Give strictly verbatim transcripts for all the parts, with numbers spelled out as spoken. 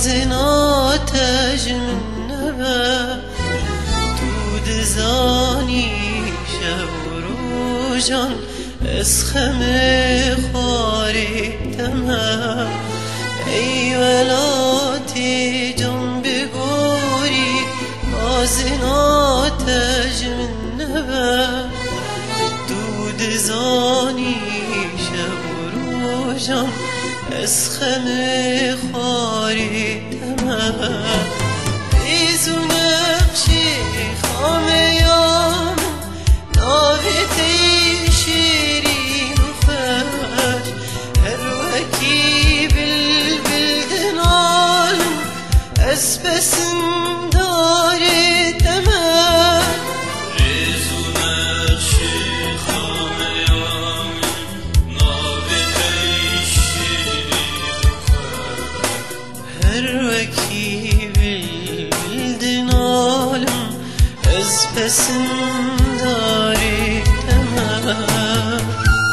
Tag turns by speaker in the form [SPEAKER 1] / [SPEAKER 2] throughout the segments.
[SPEAKER 1] نازنا تجمنبا تو دزانی شوروجان اسخم خاری تمام ای ولاتی جان بگوری نازنا تجمنبا تو دزانی شوروجان اسخم خاری تمام ایزو نقشی خامیام ناویتی شیرین خوش هر وکی بالبلدن عالم اسبسم داری تمام
[SPEAKER 2] ایزو نقشی خامیام ناویتی
[SPEAKER 1] هر وکی بالبلدن عالم اسبسم داری تمام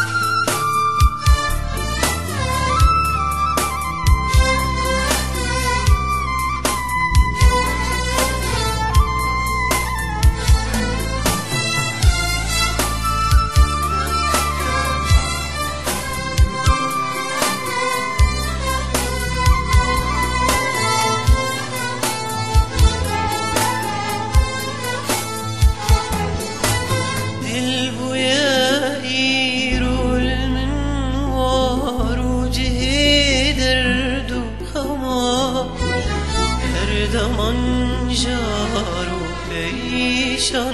[SPEAKER 1] دمان جارو پیشان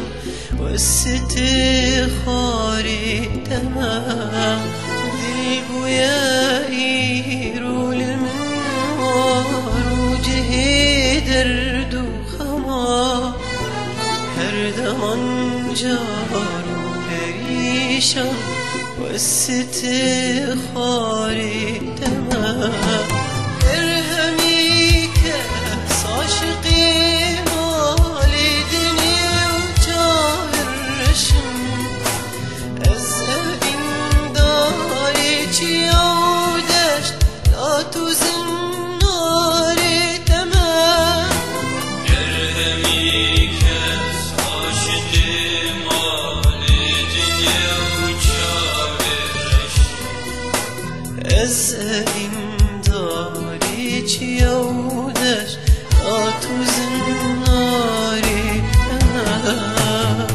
[SPEAKER 1] واستخاری تمام دل بویایی رول المنوار وجهي درد وخمار هر دمان جارو پیشان واستخاری تمام عاشقی مالی دنیا و چاورشم از این داری چی آودشت لا تو زناری تمام
[SPEAKER 2] گرهمی کس عاشقی مالی دنیا و چاورشم
[SPEAKER 1] از این داری چی آودشت تو زناری تمام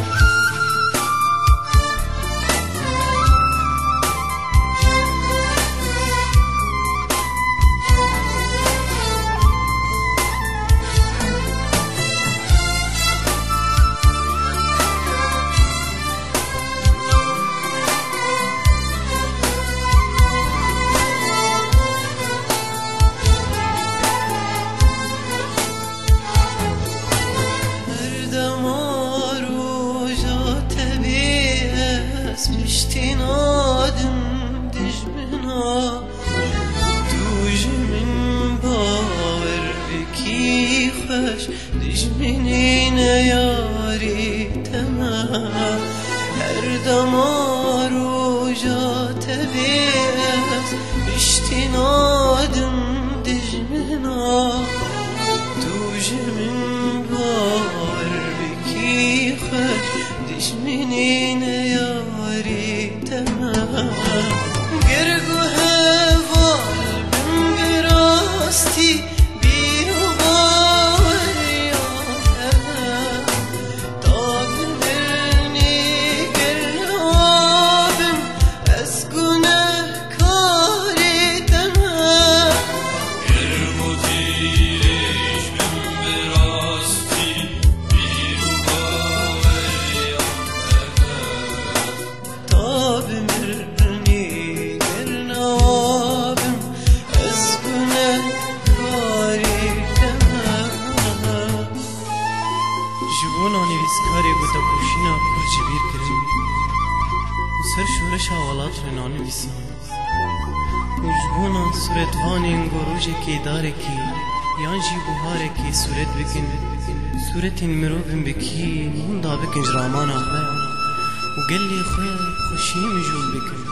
[SPEAKER 1] پشتین آدم دجمنا دوج من باور بکی خوش دجمنی نیاری تمام هر دمار و جات بیست پشتین آدم دجمنا دوج من باور بکی خوش دجمنی نیاری تمام گرگو هوال بم براستی بیرو باریان تا بمرنی گرنابم از گناه کاری تمام
[SPEAKER 2] گرگو تیرش بم براستی بیرو باریان
[SPEAKER 1] بمرنی گرنابم از گناه کاری تمام
[SPEAKER 3] جبونا نویسکاری گوتا پوشینا کور جبیر کرن و سر شورش حوالات رنا نویسان و جبونا صورتوانی انگوروژه که داره که یان جی بوهاره که صورت بکن صورت مروبن بکی موندا بکن جرامان آخواه و قال لي خويا خوشي مجول بكم